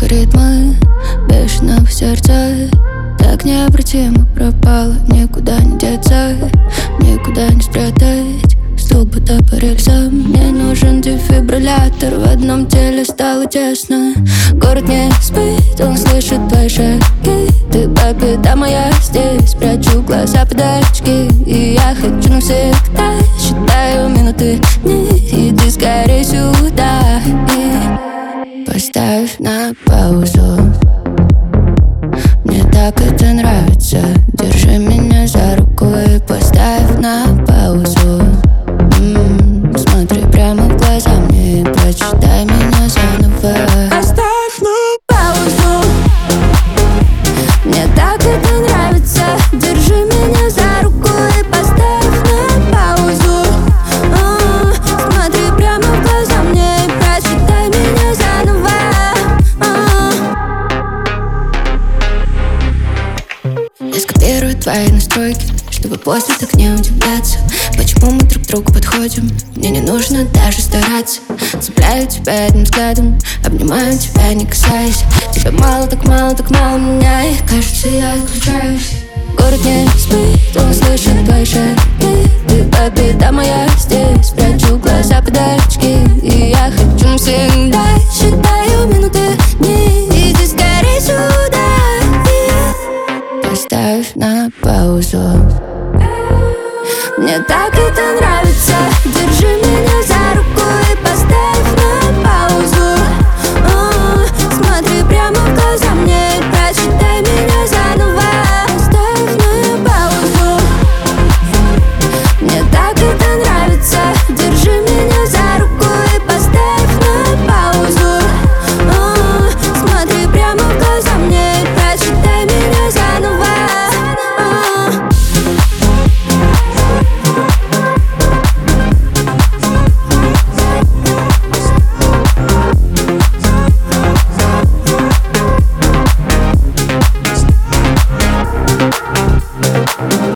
ритмы бешеного сердца. Так необратимо пропала, никуда не деться, никуда не спрятать. Стул будто по рельсам. Мне нужен дефибриллятор, в одном теле стало тесно. Город не спит, он слышит твои шаги. Ты по пятам, а я здесь прячу глаза под очки. И я хочу навсегда, считаю минуты, дни. Иди скорей сюда и поставь на паузу. Мне так это нравится. Держи меня за руку и поставь на паузу. Смотри прямо в глаза мне и прочитай меня заново. Оставь на паузу. Мне так это нравится. Держи меня за руку и поставь на паузу. Смотри прямо в глаза мне и прочитай меня заново. Я скопирую твои настройки, чтобы после так не удивляться. Почему мы друг к другу подходим? Мне не нужно даже стараться. Цепляю тебя одним взглядом, обнимаю тебя, не касаясь. Тебя мало, так мало, так мало меня, и кажется, я отключаюсь. Город не спит, он слышит твои шаги. Ты по пятам, а я здесь прячу глаза под очки. И я хочу навсегда, считаю минуты, дни. Иди скорей сюда и поставь на паузу. Мне так это нравится. Держи меня.